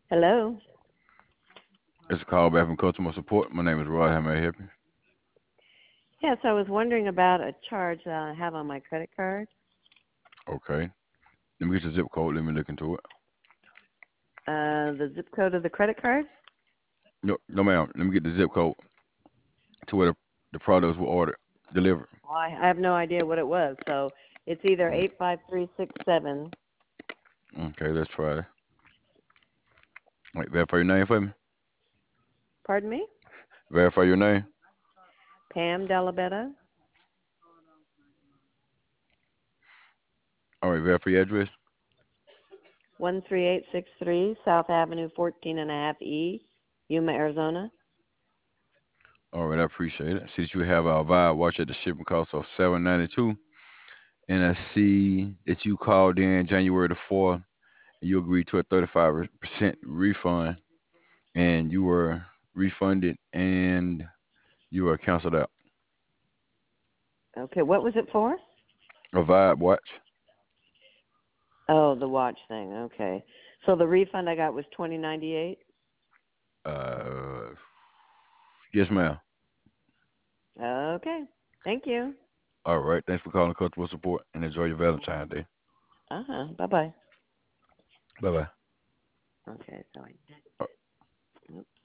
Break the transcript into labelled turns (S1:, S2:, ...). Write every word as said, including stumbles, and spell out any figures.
S1: Hello.
S2: It's a call back from customer support. My name is Roy. How may I help you?
S1: Yes, I was wondering about a charge that I have on my credit card.
S2: Okay. Let me get your zip code. Let me look into it.
S1: Uh, the zip code of the credit card?
S2: No, no, ma'am. Let me get the zip code to where the, the products were ordered, delivered.
S1: Well, I, I have no idea what it was, so it's either eight five three six seven.
S2: Okay, let's try it. Wait, verify your name for me.
S1: Pardon me?
S2: Verify your name.
S1: Pam Delabetta,
S2: All right, verify your address.
S1: one three eight six three South Avenue, fourteen and a half E, Yuma, Arizona.
S2: All right, I appreciate it. See that you have our Vibe watch at the shipping cost of seven ninety two, and I see that you called in January the fourth, and you agreed to a thirty five percent refund, and you were refunded, and you were canceled out.
S1: Okay, what was it for?
S2: A Vibe watch.
S1: Oh, the watch thing. Okay. So the refund I got was twenty ninety eight.
S2: Uh, yes, ma'am.
S1: Okay. Thank you.
S2: All right. Thanks for calling customer support and enjoy your Valentine's Day.
S1: Uh huh. Bye bye.
S2: Bye bye.
S1: Okay. So I did.